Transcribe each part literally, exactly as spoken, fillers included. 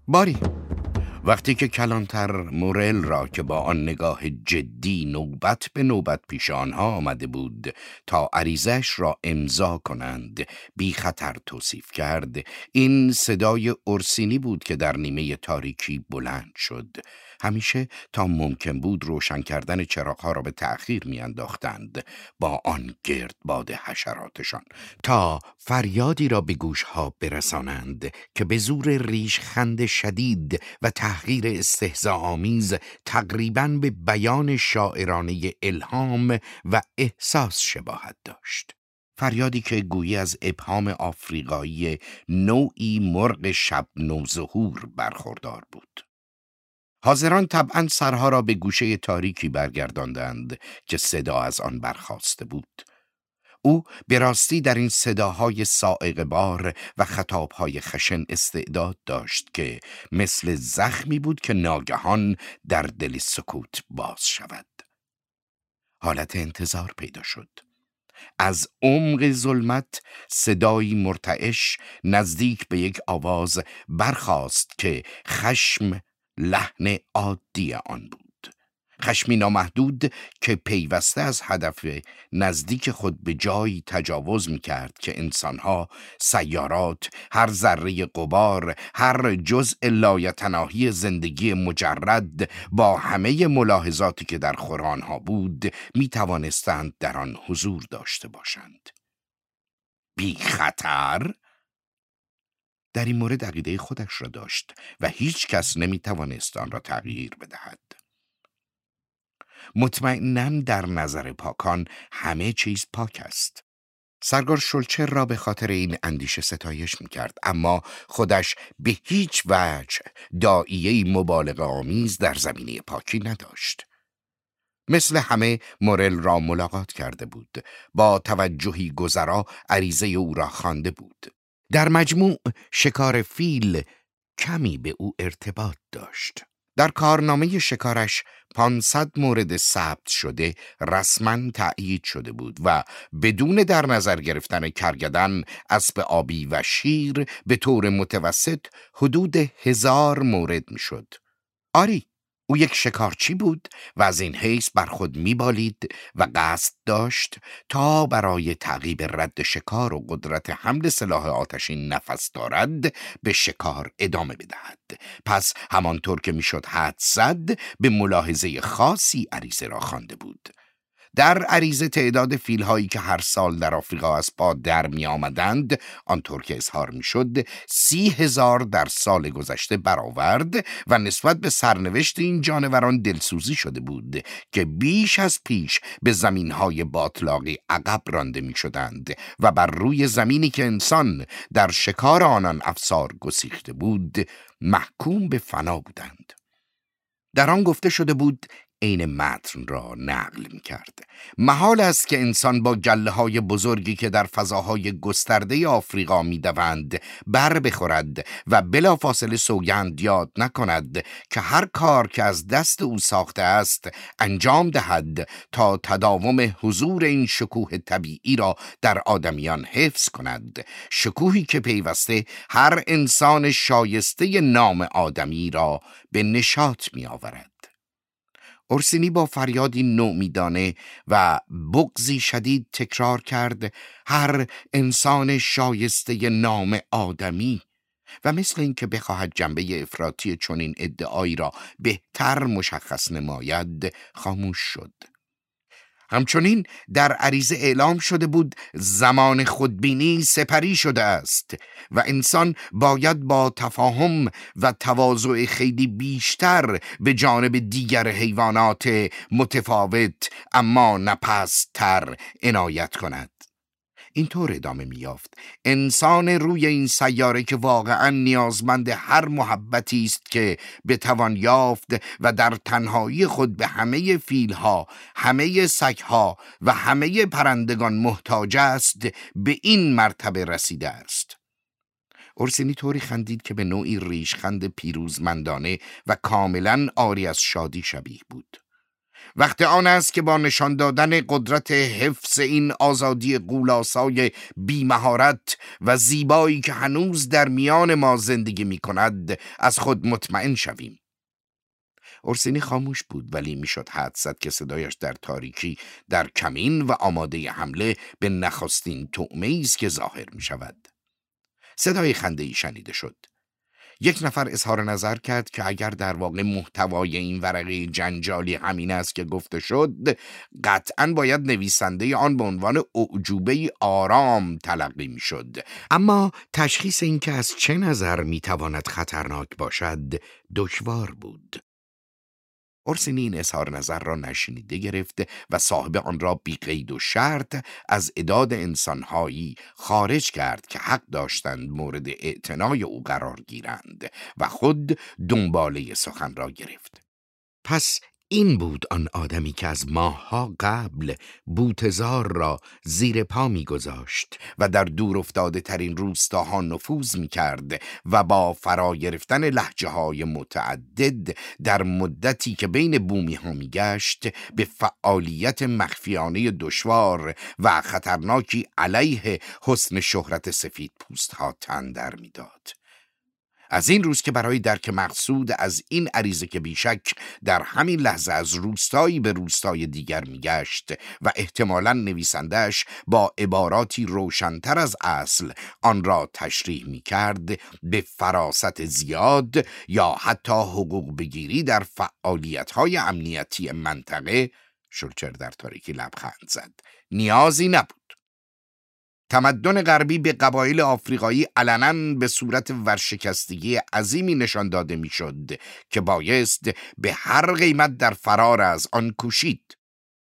باری وقتی که کلانتر مورل را که با آن نگاه جدی نوبت به نوبت پیش آنها آمده بود تا عریضش را امضا کنند بی خطر توصیف کرد، این صدای اورسینی بود که در نیمه تاریکی بلند شد. همیشه تا ممکن بود روشن کردن چراغ‌ها را به تأخیر می‌انداختند با آن گردباد حشراتشان تا فریادی را به گوشها برسانند که به زور ریشخند شدید و تحقیر استهزاآمیز تقریباً به بیان شاعرانه الهام و احساس شباهت داشت. فریادی که گویی از ابهام آفریقایی نوعی مرغ شب نوظهور برخوردار بود. حاضران طبعاً سرها را به گوشه تاریکی برگرداندند که صدا از آن برخاسته بود. او به راستی در این صداهای صاعقه بار و خطابهای خشن استعداد داشت که مثل زخمی بود که ناگهان در دل سکوت باز شود. حالت انتظار پیدا شد. از عمق ظلمت صدایی مرتعش نزدیک به یک آواز برخاست که خشم لحن عادی آن بود. خشمی نامحدود که پیوسته از هدف نزدیک خود به جایی تجاوز می کرد که انسانها، سیارات، هر ذره غبار، هر جزء لایتناهی زندگی مجرد با همه ملاحظاتی که در خورانها بود می توانستند در آن حضور داشته باشند. بی خطر؟ در این مورد عقیده خودش را داشت و هیچ کس نمی توانست آن را تغییر بدهد. مطمئناً در نظر پاکان همه چیز پاک است. سرگار شولچر را به خاطر این اندیشه ستایش می‌کرد، اما خودش به هیچ وجه داعیه مبالغه آمیز در زمینه پاکی نداشت. مثل همه مورل را ملاقات کرده بود، با توجهی گذرا عریضه او را خوانده بود. در مجموع شکار فیل کمی به او ارتباط داشت. در کارنامه شکارش پانصد مورد ثبت شده رسما تأیید شده بود و بدون در نظر گرفتن کرگدن، اسب آبی و شیر به طور متوسط حدود هزار مورد میشد. آری، او یک شکارچی بود و از این حیث بر خود میبالید و قصد داشت تا برای تعقیب رد شکار و قدرت حمل سلاح آتشین نفس دارد به شکار ادامه بدهد. پس همانطور که میشد حد زد به ملاحظه خاصی عریضه را خوانده بود. در عریضه تعداد فیل‌هایی که هر سال در آفریقا از پا در می آمدند، آنطور که اظهار می شد، سی هزار در سال گذشته برآورد و نسبت به سرنوشت این جانوران دلسوزی شده بود که بیش از پیش به زمین‌های باطلاقی عقب رانده می شدند و بر روی زمینی که انسان در شکار آنان افسار گسیخته بود، محکوم به فنا بودند. در آن گفته شده بود، این متن را نقل می کرد: محال است که انسان با گله‌های بزرگی که در فضاهای گسترده آفریقا می دوند بر بخورد و بلافاصله سوگند یاد نکند که هر کار که از دست او ساخته است انجام دهد تا تداوم حضور این شکوه طبیعی را در آدمیان حفظ کند، شکوهی که پیوسته هر انسان شایسته نام آدمی را به نشاط می آورد. اورسینی با فریادی نومیدانه و بغضی شدید تکرار کرد: هر انسان شایسته نام آدمی، و مثل این که بخواهد جنبه افراطی چنین ادعایی را بهتر مشخص نماید خاموش شد. همچنین در عریضه اعلام شده بود زمان خودبینی سپری شده است و انسان باید با تفاهم و تواضع خیلی بیشتر به جانب دیگر حیوانات متفاوت اما نپست‌تر عنایت کند. اینطور ادامه می‌یافت: انسان روی این سیاره که واقعاً نیازمند هر محبتی است که بتوان یافت و در تنهایی خود به همه فیل‌ها، همه سگ‌ها و همه پرندگان محتاج است، به این مرتبه رسیده است. اورسینی طوری خندید که به نوعی ریشخند پیروزمندانه و کاملاً عاری از شادی شبیه بود. وقت آن است که با نشان دادن قدرت حفظ این آزادی غولاسای بی‌مهارت و زیبایی که هنوز در میان ما زندگی می کند از خود مطمئن شویم. اورسینی خاموش بود، ولی میشد حدس زد که صدایش در تاریکی در کمین و آماده حمله به نخستین طعمه‌ای است که ظاهر می شود. صدای خنده‌ای شنیده شد. یک نفر اظهار نظر کرد که اگر در واقع محتوای این ورقه جنجالی همین است که گفته شد، قطعاً باید نویسنده آن به عنوان اعجوبه آرام تلقی می شد. اما تشخیص این که از چه نظر می تواند خطرناک باشد دشوار بود. اورسینی این اظهار نظر را نشنیده گرفت و صاحب آن را بی قید و شرط از عداد انسانهایی خارج کرد که حق داشتند مورد اعتنای او قرار گیرند و خود دنباله سخن را گرفت. پس این بود آن آدمی که از ماه‌ها قبل بوتزار را زیر پا می گذاشت و در دور افتاده ترین روستاها نفوذ می کرد و با فرا گرفتن لهجه های متعدد در مدتی که بین بومی ها می گشت به فعالیت مخفیانه دشوار و خطرناکی علیه حسن شهرت سفید پوست ها تن در می داد. از این روز که برای درک مقصود از این عریضه که بیشک در همین لحظه از روستایی به روستای دیگر میگشت و احتمالاً نویسندش با عباراتی روشن‌تر از اصل آن را تشریح میکرد، به فراست زیاد یا حتی حقوق بگیری در فعالیت‌های امنیتی منطقه، شولچر در تاریکی لبخند زد، نیازی نبود. تمدن غربی به قبایل آفریقایی علناً به صورت ورشکستگی عظیمی نشان داده میشد که بایست به هر قیمت در فرار از آن کوشید.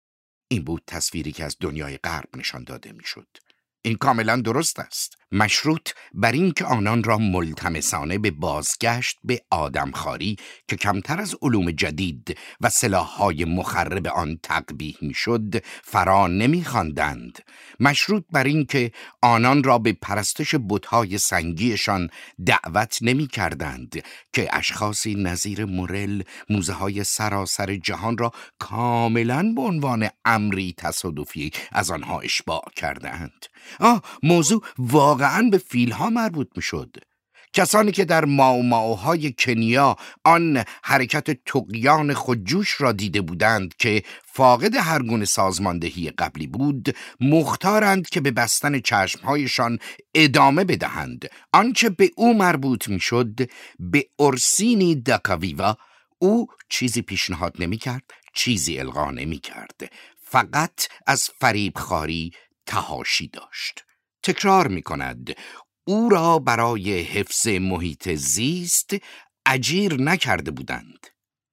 این بود تصویری که از دنیای غرب نشان داده میشد. این کاملا درست است. مشروط بر این که آنان را ملتمسانه به بازگشت به آدمخواری که کمتر از علوم جدید و سلاح‌های مخرب آن تقبیح میشد فرا نمی‌خواندند. مشروط بر این که آنان را به پرستش بت‌های سنگیشان دعوت نمی‌کردند که اشخاصی نظیر مورل موزه‌های سراسر جهان را کاملاً به عنوان امری تصادفی از آنها اشباع کردند. آه موضوع واقعاً به فیل‌ها مربوط می‌شد. کسانی که در ماو ماوهای کنیا آن حرکت طغیان خودجوش را دیده بودند که فاقد هر گونه سازماندهی قبلی بود، مختارند که به بستن چشمهایشان ادامه بدهند. آنچه به او مربوط می‌شد به اورسینی داکاویوا، او چیزی پیشنهاد نمی‌کرد، چیزی القا نمی‌کرد، فقط از فریبخواری تهاشی داشت. تکرار می کند، او را برای حفظ محیط زیست اجیر نکرده بودند.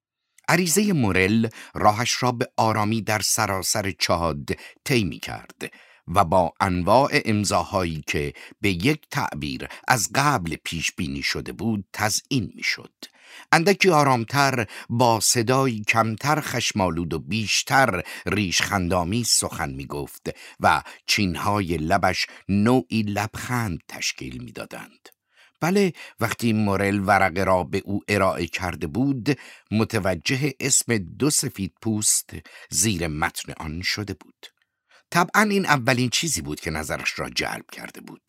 عریضه مورل راهش را به آرامی در سراسر چاد طی می کرد و با انواع امضاهایی که به یک تعبیر از قبل پیش بینی شده بود تزیین می شد. اندکی آرامتر، با صدایی کمتر خشمالود و بیشتر ریشخندامی سخن می گفت و چینهای لبش نوعی لبخند تشکیل می دادند. بله، وقتی مورل ورقه را به او ارائه کرده بود، متوجه اسم دو سفید پوست زیر متن آن شده بود. طبعاً این اولین چیزی بود که نظرش را جلب کرده بود.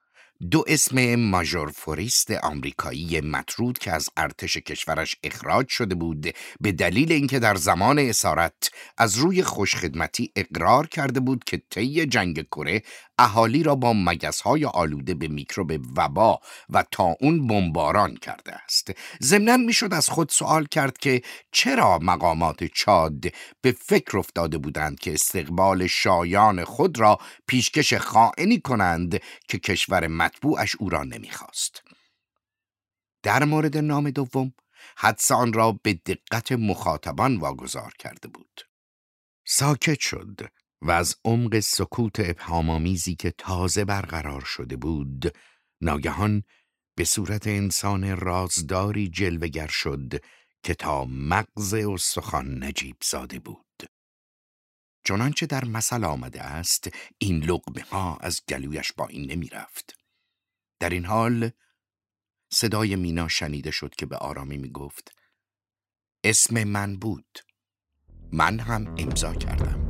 دو اسم ماژور فوریست آمریکایی مطرود که از ارتش کشورش اخراج شده بود به دلیل اینکه در زمان اسارت از روی خوشخدمتی اقرار کرده بود که طی جنگ کره اهالی را با مگس‌های آلوده به میکروب وبا و طاعون بمباران کرده است. ضمناً میشد از خود سوال کرد که چرا مقامات چاد به فکر افتاده بودند که استقبال شایان خود را پیشکش خائنی کنند که کشور مطبوعش او را نمیخواست. در مورد نام دوم، حدس آن را به دقت مخاطبان واگذار کرده بود. ساکت شد و از عمق سکوت ابهام‌آمیزی که تازه برقرار شده بود، ناگهان به صورت انسان رازداری جلوه‌گر شد که تا مغز استخوان نجیب زاده بود. چنانچه در مثل آمده است، این لقمه ها از گلویش با این نمی رفت. در این حال صدای مینا شنیده شد که به آرامی می گفت اسم من بود. من هم امضا کردم.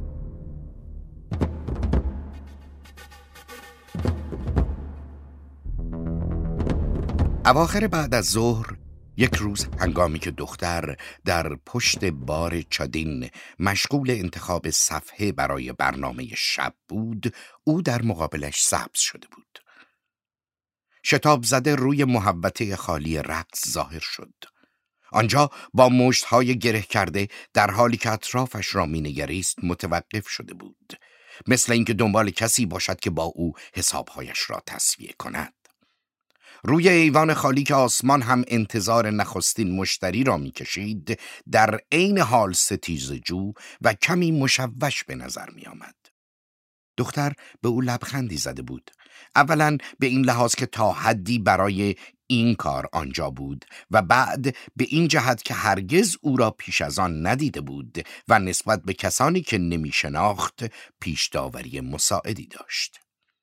اواخر بعد از ظهر یک روز هنگامی که دختر در پشت بار چادین مشغول انتخاب صفحه برای برنامه شب بود، او در مقابلش سبز شده بود. شتاب زده روی محوطه خالی رقص ظاهر شد. آنجا با مشت‌های گره کرده در حالی که اطرافش را می‌نگریست متوقف شده بود، مثل اینکه دنبال کسی باشد که با او حسابهایش را تسویه کند. روی ایوان خالی که آسمان هم انتظار نخستین مشتری را می‌کشید، در عین حال ستیزجو و کمی مشوش به نظر می‌آمد. دختر به او لبخندی زده بود. اولاً به این لحاظ که تا حدی برای این کار آنجا بود و بعد به این جهت که هرگز او را پیش از آن ندیده بود و نسبت به کسانی که نمی شناخت پیش داوری مساعدی داشت.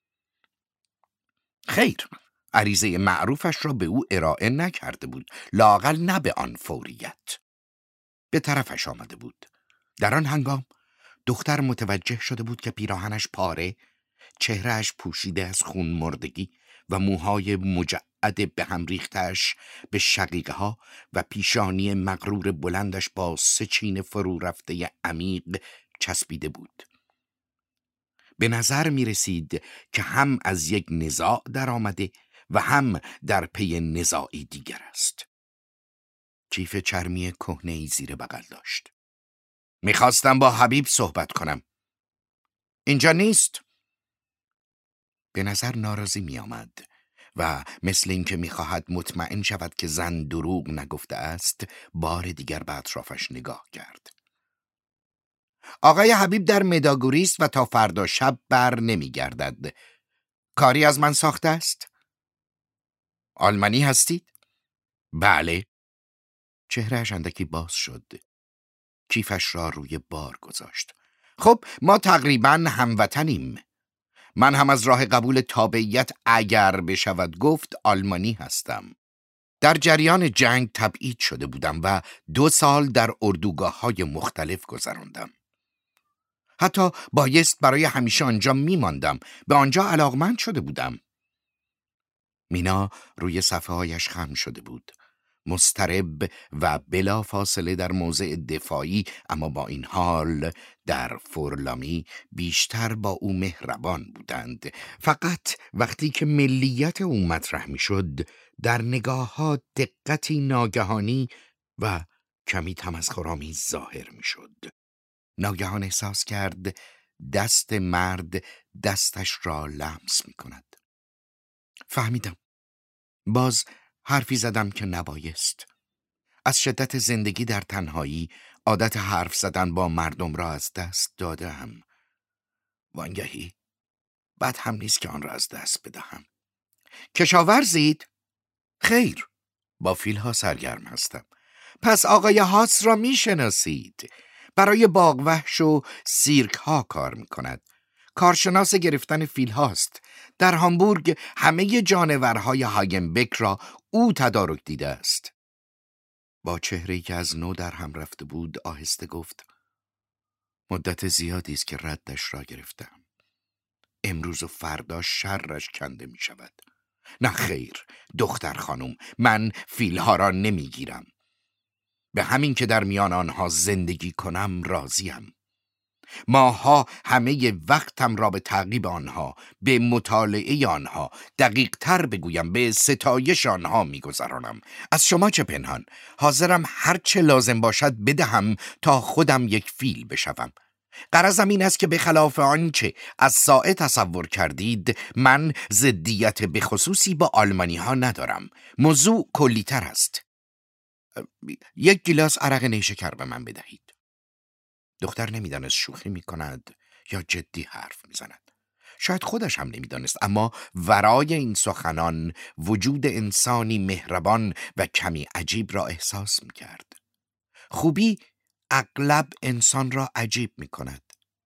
خیر، عریضه معروفش را به او ارائه نکرده بود، لااقل نه به آن فوریت. به طرفش آمده بود. در آن هنگام دختر متوجه شده بود که پیراهنش پاره، چهرهش پوشیده از خون مردگی و موهای مجعد به هم ریختش به شقیقه ها و پیشانی مغرور بلندش با سه چین فرو رفته عمیق چسبیده بود. به نظر می رسید که هم از یک نزاع در آمده و هم در پی نزاعی دیگر است. کیف چرمی کهنه‌ای زیر بغل داشت. میخواستم با حبیب صحبت کنم. اینجا نیست. به نظر ناراضی می آمد و مثل اینکه میخواهد مطمئن شود که زن دروغ نگفته است، بار دیگر به اطرافش نگاه کرد. آقای حبیب در مداگوری است و تا فردا شب بر نمی گردد. کاری از من ساخته است؟ آلمانی هستید؟ بله. چهرهش اندکی باز شد. کیفش را روی بار گذاشت. خب ما تقریباً هموطنیم. من هم از راه قبول تابعیت اگر بشود گفت آلمانی هستم. در جریان جنگ تبعید شده بودم و دو سال در اردوگاه‌های مختلف گذراندم. حتی بایست برای همیشه آنجا میماندم. به آنجا علاقمند شده بودم. مینا روی صفحه‌هایش خم شده بود، مضطرب و بلا فاصله در موضع دفاعی، اما با این حال در فورلامی بیشتر با او مهربان بودند. فقط وقتی که ملیت او مطرح می شد، در نگاه ها دقتی ناگهانی و کمی تمسخرآمیز ظاهر می شد. ناگهان احساس کرد دست مرد دستش را لمس می کند. فهمیدم. باز حرفی زدم که نبایست. از شدت زندگی در تنهایی عادت حرف زدن با مردم را از دست دادم. وانگهی بد هم نیست که آن را از دست بدهم. کشاورزید؟ خیر، با فیلها سرگرم هستم. پس آقای هاس را می شناسید. برای باغ وحش و سیرک ها کار می کند. کارشناس گرفتن فیل هاست. در هامبورگ همه جانورهای هاگنبک را او تدارک دیده است. با چهره‌ای که از نو در هم رفته بود آهسته گفت: مدت زیادی است که ردش را گرفتم. امروز و فردا شرش کنده می شود. نه خیر دختر خانم، من فیلها را نمی گیرم. به همین که در میان آنها زندگی کنم راضیم. ماها همه وقتم را به تعقیب آنها، به مطالعه آنها، دقیق تر بگویم به ستایش آنها میگذرانم. از شما چه پنهان؟ حاضرم هر چه لازم باشد بدهم تا خودم یک فیل بشوم. غرضم این است که به خلاف آنچه از سائه تصور کردید، من ضدیت به خصوصی با آلمانی ها ندارم. موضوع کلی تر است. یک گیلاس عرق نیشکر به من بدهید. دختر نمیدانست شوخی میکند یا جدی حرف میزند. شاید خودش هم نمیدانست، اما ورای این سخنان وجود انسانی مهربان و کمی عجیب را احساس میکرد. خوبی اغلب انسان را عجیب میکند.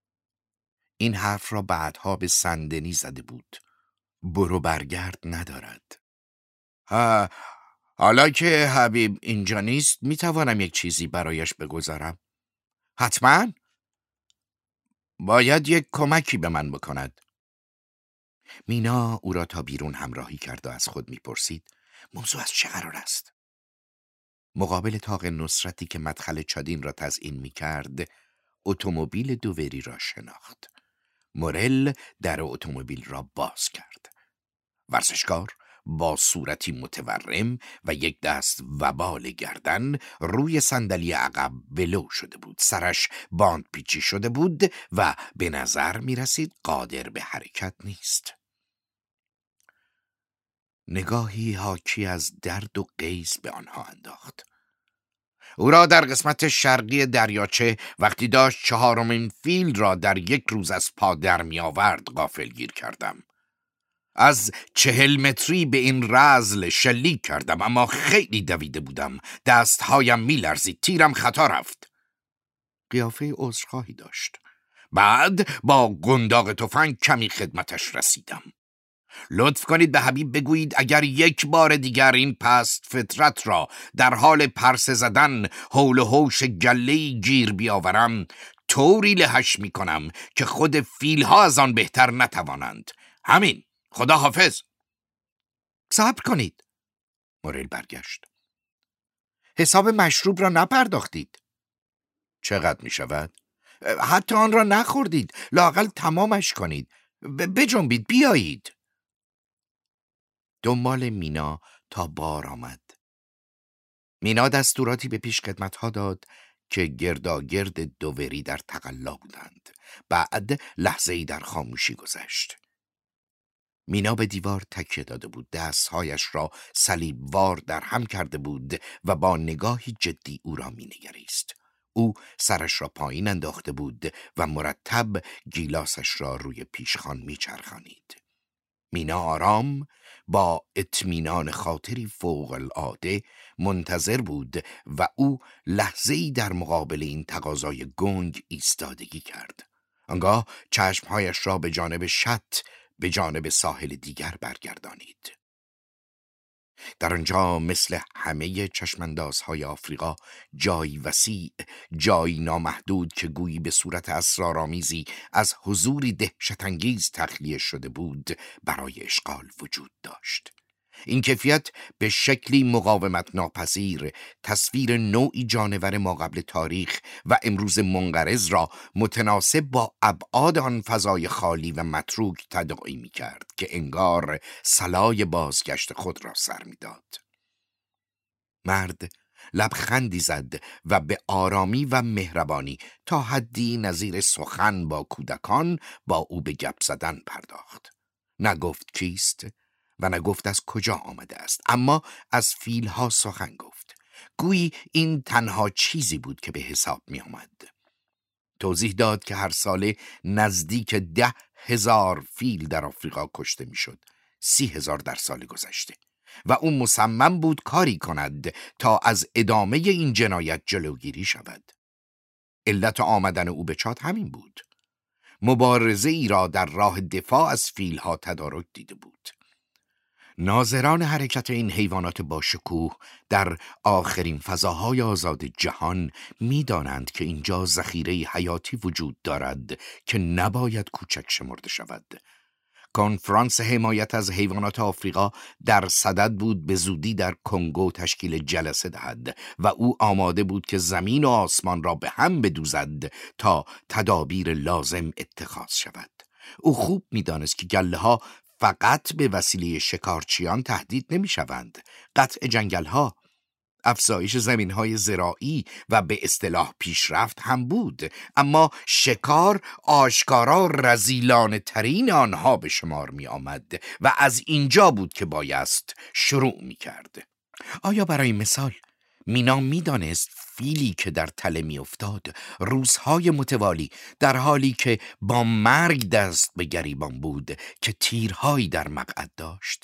این حرف را بعدها به سندنی زده بود. برو برگرد ندارد. ها، حالا که حبیب اینجا نیست میتوانم یک چیزی برایش بگذارم. حتما باید یک کمکی به من بکند. مینا او را تا بیرون همراهی کرد و از خود میپرسید موضوع از چه قرار است؟ مقابل طاق نصرتی که مدخل چادین را تزیین میکرد، اتومبیل دووری را شناخت. مورل در اتومبیل را باز کرد. ورزشکار با صورتی متورم و یک دست وبال گردن روی صندلی عقب ولو شده بود. سرش باند پیچی شده بود و به نظر می رسید قادر به حرکت نیست. نگاهی حاکی از درد و غیظ به آنها انداخت. او را در قسمت شرقی دریاچه وقتی داشت چهارمین فیل را در یک روز از پا در می آورد غافلگیر کردم. از چهل متری به این رذل شلیک کردم، اما خیلی دویده بودم. دستهایم می لرزید. تیرم خطا رفت. قیافه عذرخواهی داشت. بعد با قنداق تفنگ کمی خدمتش رسیدم. لطف کنید به حبیب بگویید اگر یک بار دیگر این پست فطرت را در حال پرسه زدن حول و حوش گله‌ای گیر بیاورم، طوری لهش می کنم که خود فیلها از آن بهتر نتوانند. همین. خدا حافظ. صبر کنید. مورل برگشت. حساب مشروب را نپرداختید. چقدر می شود؟ حتی آن را نخوردید. لااقل تمامش کنید. بجنبید، بیایید. دنبال مینا تا بار آمد. مینا دستوراتی به پیش خدمت‌ها داد که گرداگرد دووری در تقلا بودند. بعد لحظه‌ای در خاموشی گذشت. مینا به دیوار تکیه داده بود. دستهایش را صلیبوار در هم کرده بود و با نگاهی جدی او را مینگریست. او سرش را پایین انداخته بود و مرتب گیلاسش را روی پیشخوان میچرخانید. مینا آرام با اطمینان خاطری فوق العاده منتظر بود و او لحظه‌ای در مقابل این تقاضای گنگ ایستادگی کرد. آنگاه چشمهایش را به جانب شط به جانب ساحل دیگر برگردانید. در آنجا مثل همه چشماندازهای آفریقا جای وسیع، جای نامحدود که گویی به صورت اسرارآمیزی از حضوری دهشت‌انگیز تخلیه شده بود برای اشغال وجود داشت. این کیفیت به شکلی مقاومت ناپذیر تصویر نوعی جانور ماقبل تاریخ و امروز منقرض را متناسب با ابعاد آن فضای خالی و متروک تداعی می کرد که انگار صلای بازگشت خود را سر می داد. مرد لبخندی زد و به آرامی و مهربانی تا حدی نظیر سخن با کودکان با او به گپ زدن پرداخت. نگفت کیست و نگفت از کجا آمده است، اما از فیلها سخن گفت. گویی این تنها چیزی بود که به حساب می آمد. توضیح داد که هر ساله نزدیک ده هزار فیل در آفریقا کشته می شد. سی هزار در سال گذشته. و او مصمم بود کاری کند تا از ادامه این جنایت جلوگیری شود. علت آمدن او به چاد همین بود. مبارزه ای را در راه دفاع از فیلها تدارک دیده بود. ناظران حرکت این حیوانات با شکوه در آخرین فضاهای آزاد جهان می دانند که اینجا ذخیره حیاتی وجود دارد که نباید کوچک شمرده شود. کنفرانس حمایت از حیوانات آفریقا در صدد بود به زودی در کنگو تشکیل جلسه دهد و او آماده بود که زمین و آسمان را به هم بدوزد تا تدابیر لازم اتخاذ شود. او خوب می دانست که گله ها فقط به وسیله شکارچیان تهدید نمی شوند. قطع جنگل ها، افزایش زمین های زراعی و به اصطلاح پیشرفت هم بود، اما شکار آشکارا رذیلانه ترین آنها به شمار می آمد و از اینجا بود که بایست شروع می کرد. آیا برای مثال مینا می دانست فیلی که در تله می افتاد روزهای متوالی در حالی که با مرگ دست به گریبان بود که تیرهایی در مقعد داشت؟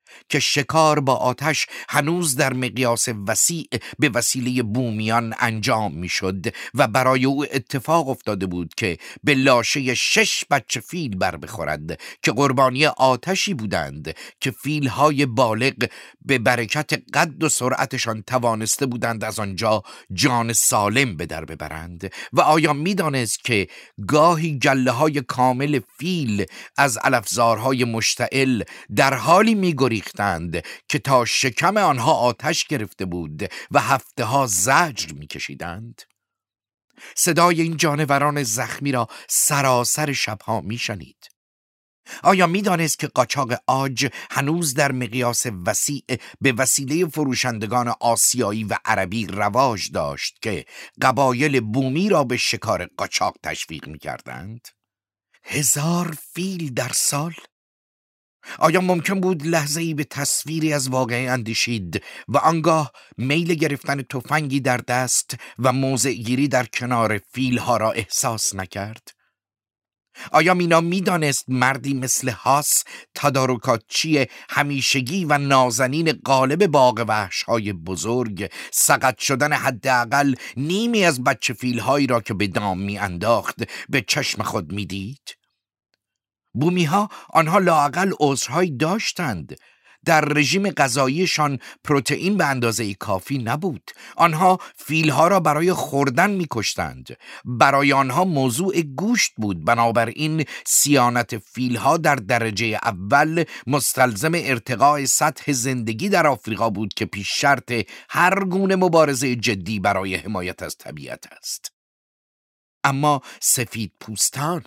که شکار با آتش هنوز در مقیاس وسیع به وسیله بومیان انجام میشد و برای او اتفاق افتاده بود که به لاشه شش بچه فیل بر بخورد که قربانی آتشی بودند که فیلهای بالغ به برکت قد و سرعتشان توانسته بودند از آنجا جان سالم به در ببرند. و آیا میدانست که گاهی گله های کامل فیل از علفزارهای مشتعل در حالی میگریختند که تا شکم آنها آتش گرفته بود و هفته ها زجر میکشیدند؟ صدای این جانوران زخمی را سراسر شبها میشنید. آیا میدانست که قاچاق عاج هنوز در مقیاس وسیع به وسیله فروشندگان آسیایی و عربی رواج داشت که قبایل بومی را به شکار قاچاق تشویق میکردند؟ هزار فیل در سال؟ آیا ممکن بود لحظه‌ای به تصویری از واقعه اندیشید و آنگاه میل گرفتن تفنگی در دست و موضع‌گیری در کنار فیلها را احساس نکرد؟ آیا مینا میدانست مردی مثل هاس، تدارکاتچی همیشگی و نازنین غالب باغ وحش‌های بزرگ، سقط شدن حداقل نیمی از بچه فیل‌هایی را که به دام میانداخت به چشم خود میدید؟ بومی ها آنها لااقل عذرهایی داشتند. در رژیم غذاییشان پروتئین به اندازه کافی نبود. آنها فیلها را برای خوردن می‌کشتند. برای آنها موضوع گوشت بود. بنابراین صیانت فیلها در درجه اول مستلزم ارتقاء سطح زندگی در آفریقا بود که پیش شرط هر گونه مبارزه جدی برای حمایت از طبیعت است. اما سفید پوستان،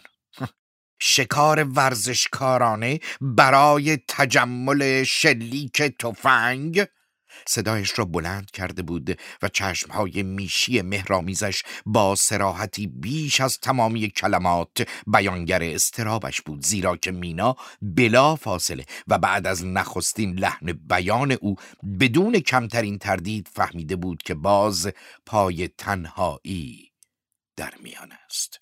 شکار ورزشکارانه برای تجمل شلیک تفنگ، صدایش را بلند کرده بود و چشمهای میشی مهرامیزش با صراحتی بیش از تمامی کلمات بیانگر اضطرابش بود، زیرا که مینا بلا فاصله و بعد از نخستین لحن بیان او بدون کمترین تردید فهمیده بود که باز پای تنهایی در میان است.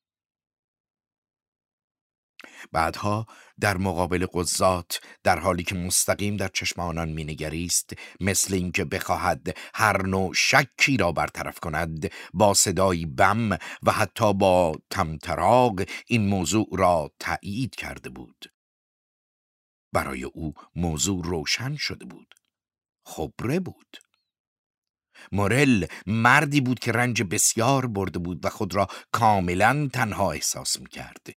بعدها در مقابل قضات، در حالی که مستقیم در چشم آنان مینگریست، مثل اینکه بخواهد هر نوع شکی را برطرف کند، با صدایی بم و حتی با طمطراق این موضوع را تایید کرده بود. برای او موضوع روشن شده بود. خبره بود. مورل مردی بود که رنج بسیار برده بود و خود را کاملا تنها احساس می‌کرد.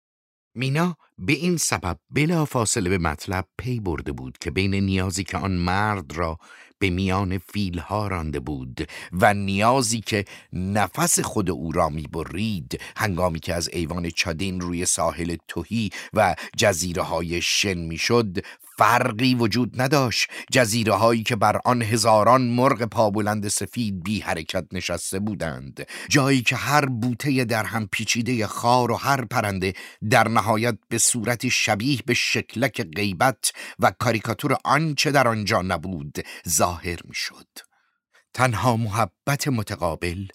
مینا به این سبب بلا فاصله به مطلب پی برده بود که بین نیازی که آن مرد را به میان فیلها رانده بود و نیازی که نفس خود او را می برید هنگامی که از ایوان چادین روی ساحل تهی و جزیره های شن می شد فرقی وجود نداشت. جزیره هایی که بر آن هزاران مرغ پابلند سفید بی حرکت نشسته بودند، جایی که هر بوته در هم پیچیده خار و هر پرنده در نهایت به صورتی شبیه به شکلک غیبت و کاریکاتور آنچه در آنجا نبود ظاهر می شد. تنها محبت متقابل،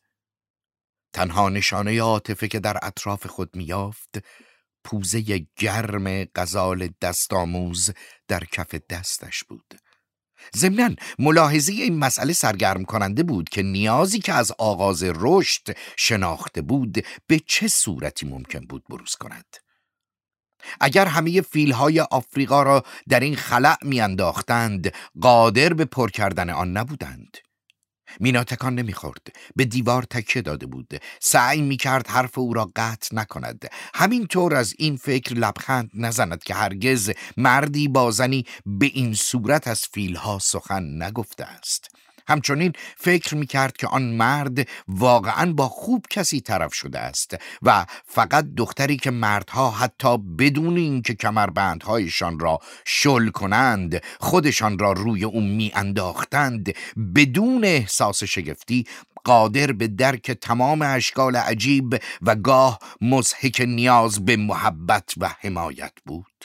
تنها نشانه عاطفه که در اطراف خود می یافت، پوزه گرم غزال دستاموز در کف دستش بود. ضمناً ملاحظه این مسئله سرگرم کننده بود که نیازی که از آغاز رشد شناخته بود به چه صورتی ممکن بود بروز کند. اگر همه فیلهای آفریقا را در این خلأ میانداختند، قادر به پر کردن آن نبودند. مینا تکان نمیخورد، به دیوار تکیه داده بود، سعی میکرد حرف او را قطع نکند، همینطور از این فکر لبخند نزند که هرگز مردی با زنی به این صورت از فیلها سخن نگفته است. همچنین فکر میکرد که آن مرد واقعاً با خوب کسی طرف شده است و فقط دختری که مردها حتی بدون اینکه کمربندهایشان را شل کنند خودشان را روی او می انداختند، بدون احساس شگفتی قادر به درک تمام اشکال عجیب و گاه مضحک نیاز به محبت و حمایت بود.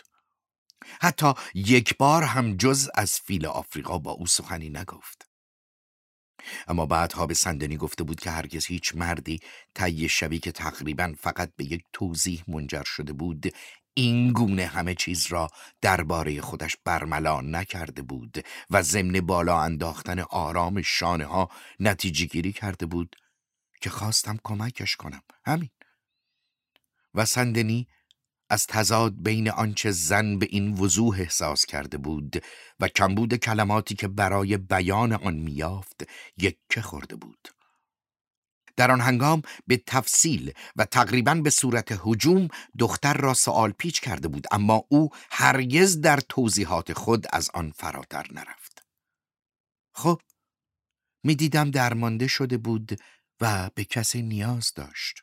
حتی یک بار هم جز از فیل آفریقا با او سخنی نگفت. اما بعدها به سندنی گفته بود که هرگز هیچ مردی طی شبی که تقریباً فقط به یک توضیح منجر شده بود این گونه همه چیز را درباره خودش برملا نکرده بود و ضمن بالا انداختن آرام شانه ها نتیجه گیری کرده بود که خواستم کمکش کنم. همین. و سندنی از تضاد بین آنچه زن به این وضوح احساس کرده بود و کمبود کلماتی که برای بیان آن میافت یکه خورده بود. در آن هنگام به تفصیل و تقریباً به صورت هجوم دختر را سوال پیچ کرده بود، اما او هرگز در توضیحات خود از آن فراتر نرفت. خب می دیدم درمانده شده بود و به کسی نیاز داشت.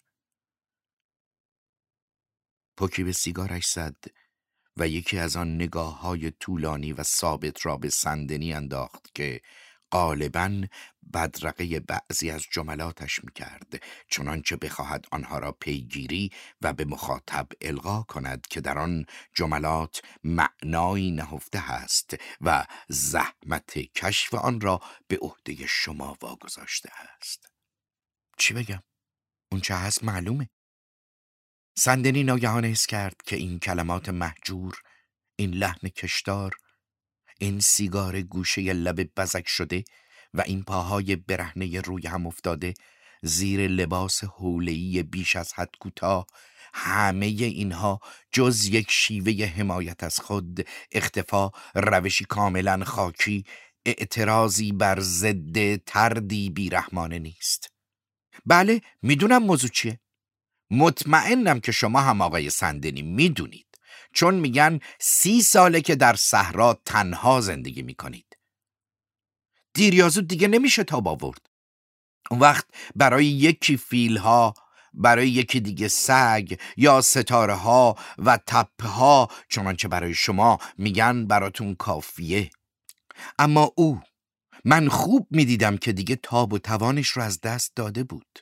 پوکی به سیگارش زد و یکی از آن نگاه‌های طولانی و ثابت را به سندنی انداخت که غالباً بدرقه بعضی از جملاتش می‌کرد، چنانچه بخواهد آنها را پیگیری و به مخاطب القا کند که در آن جملات معنایی نهفته است و زحمت کشف آن را به عهده شما واگذاشته است. چی بگم؟ اون چه هست معلومه. سندنی ناگهان حس کرد که این کلمات مهجور، این لحن کشدار، این سیگار گوشه لب بزک شده و این پاهای برهنه روی هم افتاده زیر لباس حوله‌ای بیش از حد کوتاه، همه اینها جز یک شیوه حمایت از خود، اختفا، روشی کاملا خاکی، اعتراضی بر ضد تردی بیرحمانه نیست. بله میدونم موضوع چیه. مطمئنم که شما هم آقای سندنی میدونید، چون میگن سی ساله که در صحرا تنها زندگی میکنید. دیر یا زود دیگه نمیشه تاب آورد. اون وقت برای یکی فیلها، برای یکی دیگه سگ یا ستاره ها و تپه ها، چنانچه برای شما میگن براتون کافیه. اما او، من خوب میدیدم که دیگه تاب و توانش رو از دست داده بود.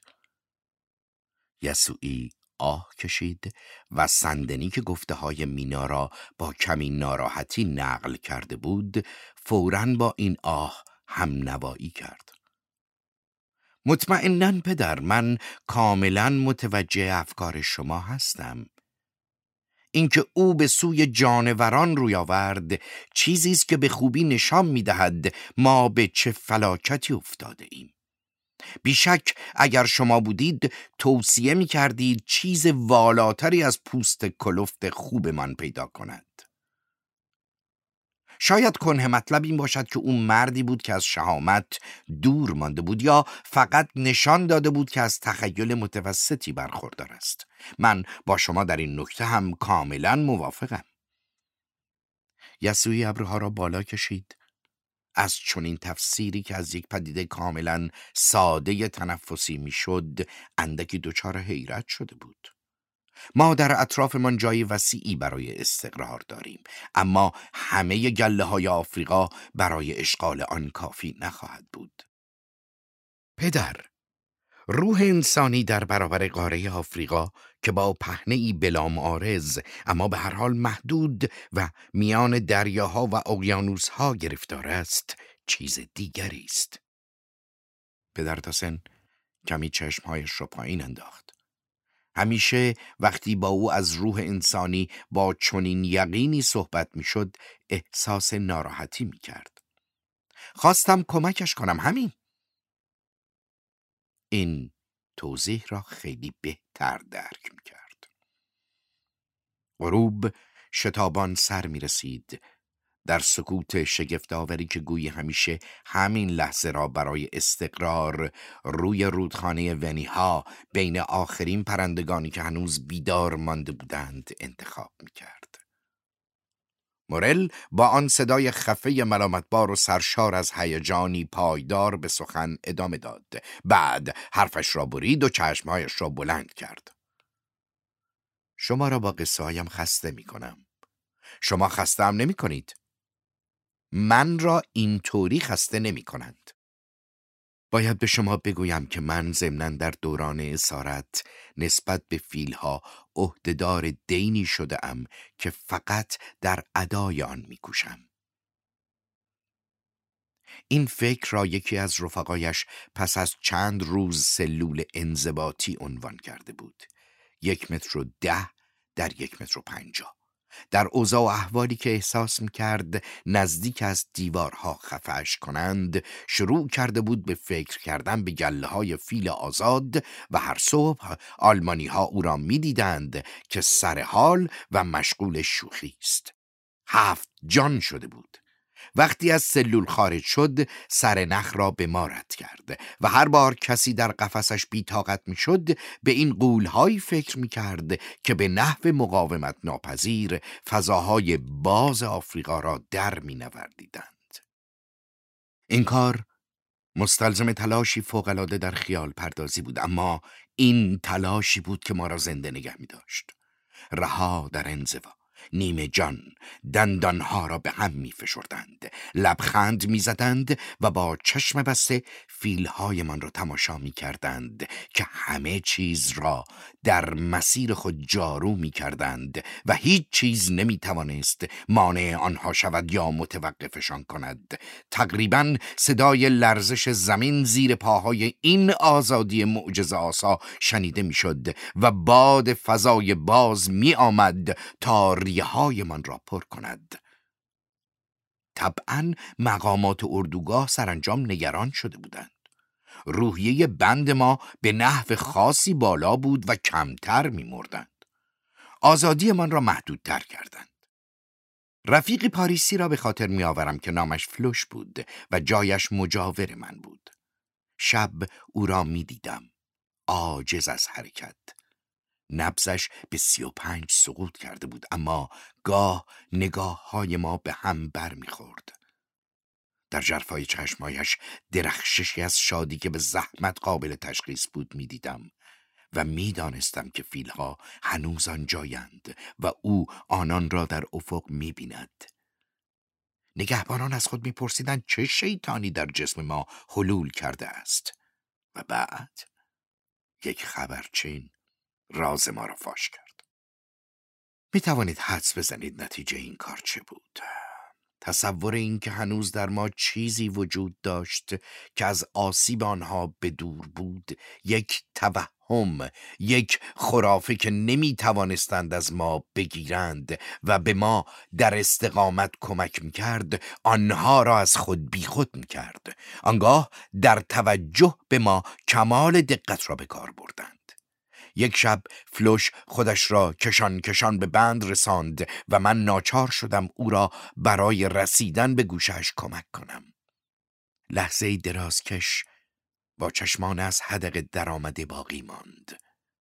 یسوعی آه کشید و سندنی که گفته های مینا را با کمی ناراحتی نقل کرده بود فوراً با این آه هم نوایی کرد. مطمئناً پدر، من کاملاً متوجه افکار شما هستم. اینکه او به سوی جانوران روی آورد چیزی است که به خوبی نشان می‌دهد ما به چه فلاکتی افتاده ایم. بیشک اگر شما بودید توصیه می کردید چیز والاتری از پوست کلفت خوب من پیدا کند. شاید کنه مطلب این باشد که اون مردی بود که از شهامت دور مانده بود یا فقط نشان داده بود که از تخیل متوسطی برخوردار است. من با شما در این نکته هم کاملا موافقم. یسوعی ابروها را بالا کشید. از چنین تفسیری که از یک پدیده کاملا ساده تنفسی میشد اندکی دچار حیرت شده بود. ما در اطرافمان جای وسیعی برای استقرار داریم، اما همه گله های آفریقا برای اشغال آن کافی نخواهد بود. پدر، روح انسانی در برابر قاره آفریقا که با پهنه‌ای بلا معارض اما به هر حال محدود و میان دریاها و اقیانوسها گرفتار است چیز دیگری است. پدر تاسن کمی چشمهایش را پایین انداخت. همیشه وقتی با او از روح انسانی با چنین یقینی صحبت میشد احساس ناراحتی میکرد. خواستم کمکش کنم، همین. این توضیح را خیلی بهتر درک میکرد. غروب شتابان سر میرسید. در سکوت شگفت‌آوری که گویی همیشه همین لحظه را برای استقرار روی رودخانه ونیها بین آخرین پرندگانی که هنوز بیدار مانده بودند انتخاب میکرد. مورل با آن صدای خفه ملامتبار و سرشار از هیجانی پایدار به سخن ادامه داد. بعد حرفش را برید و چشمهایش را بلند کرد. شما را با قصه هایم خسته می کنم. شما خسته هم نمی کنید. من را اینطوری خسته نمی کنند. باید به شما بگویم که من ضمناً در دوران اسارت نسبت به فیلها عهدهدار دینی شده ام که فقط در ادای آن می کوشم. این فکر را یکی از رفقایش پس از چند روز سلول انضباطی عنوان کرده بود. یک متر و ده در یک متر و پنجاه. در اوضاع و احوالی که احساس می‌کرد نزدیک از دیوارها خفه‌اش کنند، شروع کرده بود به فکر کردن به گله‌های فیل آزاد و هر صبح آلمانی‌ها او را می‌دیدند که سر حال و مشغول شوخی است. هفت جان شده بود. وقتی از سلول خارج شد، سر نخ را به ما رد کرد و هر بار کسی در قفسش بی‌طاقت می‌شد، به این غول‌هایی فکر می‌کرد که به نحو مقاومت ناپذیر فضاهای باز آفریقا را در می‌نوردیدند. این کار مستلزم تلاشی فوق‌العاده در خیال پردازی بود، اما این تلاشی بود که ما را زنده نگه می‌داشت. رها در انزوا، نیمه جان، دندانها را به هم می فشردند، لبخند می زدند و با چشم بسته فیلهای من را تماشا می کردند که همه چیز را در مسیر خود جارو می کردند و هیچ چیز نمی توانست مانع آنها شود یا متوقفشان کند. تقریباً صدای لرزش زمین زیر پاهای این آزادی معجزه آسا شنیده می شد و باد فضای باز می آمد تا ریه های من را پر کند. طبعاً مقامات اردوگاه سرانجام نگران شده بودند. روحیه بند ما به نحو خاصی بالا بود و کمتر می مردند. آزادی من را محدودتر کردند. رفیقی پاریسی را به خاطر می آورم که نامش فلوش بود و جایش مجاور من بود. شب او را می دیدم، عاجز از حرکت. نبضش به سی و پنج سقوط کرده بود، اما گاه نگاه های ما به هم بر می خورد. در ژرفای چشمایش درخششی از شادی که به زحمت قابل تشخیص بود می دیدم و می دانستم که فیلها هنوز آنجایند و او آنان را در افق می بیند. نگهبانان از خود می پرسیدند چه شیطانی در جسم ما حلول کرده است و بعد یک خبرچین راز ما را فاش کرد. می توانید حدس بزنید نتیجه این کار چه بود؟ تصور این که هنوز در ما چیزی وجود داشت که از آسیب آنها به دور بود، یک توهم، یک خرافه که نمی توانستند از ما بگیرند و به ما در استقامت کمک می کرد، آنها را از خود بی خود می کرد. آنگاه در توجه به ما کمال دقت را به کار بردند. یک شب فلوش خودش را کشان کشان به بند رساند و من ناچار شدم او را برای رسیدن به گوشش کمک کنم. لحظه درازکش با چشمان از حدقه در آمده باقی ماند.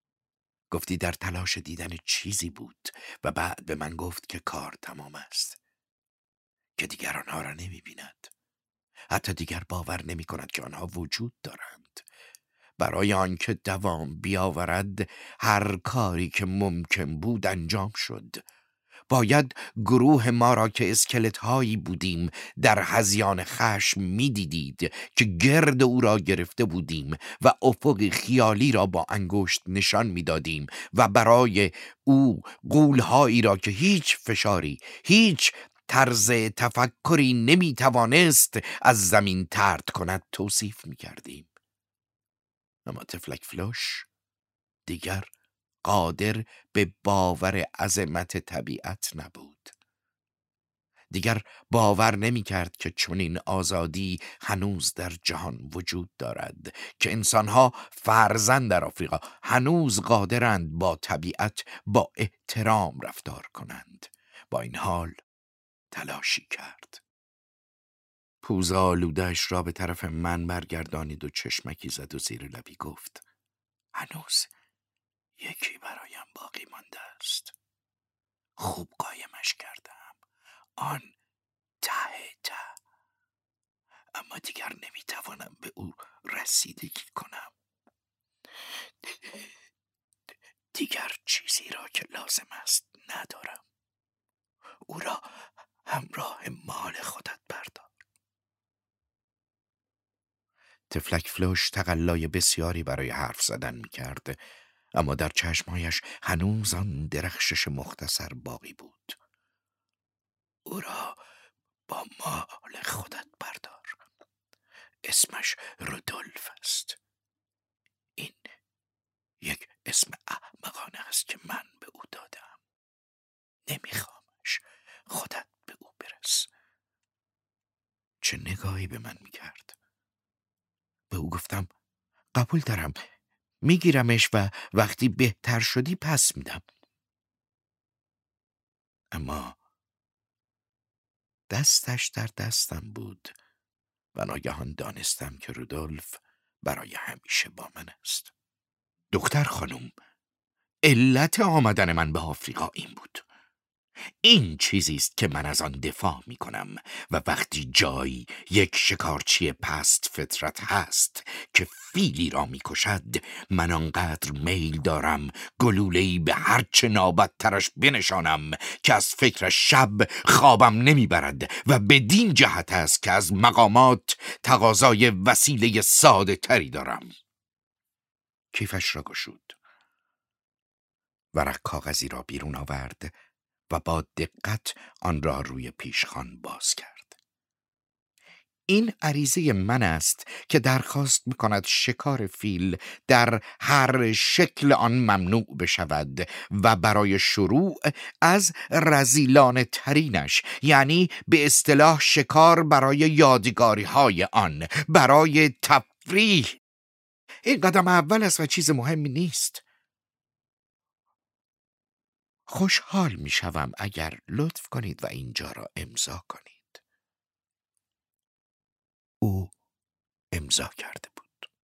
گفتی در تلاش دیدن چیزی بود و بعد به من گفت که کار تمام است، که دیگر آنها را نمی بیند. حتی دیگر باور نمی کند که آنها وجود دارند. برای آنکه دوام بیاورد هر کاری که ممکن بود انجام شد. باید گروه ما را که اسکلت هایی بودیم در هذیان خشم می دیدید که گرد او را گرفته بودیم و افق خیالی را با انگشت نشان می دادیم و برای او غولهایی را که هیچ فشاری، هیچ طرز تفکری نمی توانست از زمین طرد کند توصیف می کردیم. اما تفلک فلوش دیگر قادر به باور عظمت طبیعت نبود. دیگر باور نمی کرد که چنین آزادی هنوز در جهان وجود دارد، که انسانها فرزند در آفریقا هنوز قادرند با طبیعت با احترام رفتار کنند. با این حال تلاشی کرد. پوز آلوده‌اش را به طرف من برگردانید و چشمکی زد و زیر لبی گفت: هنوز یکی برایم باقی مانده است. خوب قایمش کردم، آن ته ته، اما دیگر نمیتوانم به او رسیدگی کنم. دیگر چیزی را که لازم است ندارم. او را همراه مال خودت بردار. تفلک فلوش تقلای بسیاری برای حرف زدن می کرد، اما در چشمایش هنوز آن درخشش مختصر باقی بود. او را با مال خودت بردار. اسمش رودولف است. این یک اسم احمقانه است که من به او دادم. نمیخوامش. خودت به او برس. چه نگاهی به من میکرد. به او گفتم قبول دارم، میگیرمش و وقتی بهتر شدی پس میدم. اما دستش در دستم بود و ناگهان دانستم که رودولف برای همیشه با من است. دختر خانم، علت آمدن من به آفریقا این بود. این چیزی است که من از آن دفاع می کنم و وقتی جایی یک شکارچی پست فطرت هست که فیلی را می کشد، من آنقدر میل دارم گلوله‌ای به هرچه نابدترش بنشانم که از فکر شب خوابم نمی برد و بدین جهت است که از مقامات تقاضای وسیله ساده تری دارم. کیفش را گشود، ورق کاغذی را بیرون آورد و با دقت آن را روی پیشخوان باز کرد. این عریضه من است که درخواست می‌کند شکار فیل در هر شکل آن ممنوع بشود و برای شروع از رذیلانه ترینش، یعنی به اصطلاح شکار برای یادگاری های آن، برای تفریح. این قدم اول است و چیز مهمی نیست. خوشحال می شوم اگر لطف کنید و اینجا را امضا کنید. او امضا کرده بود.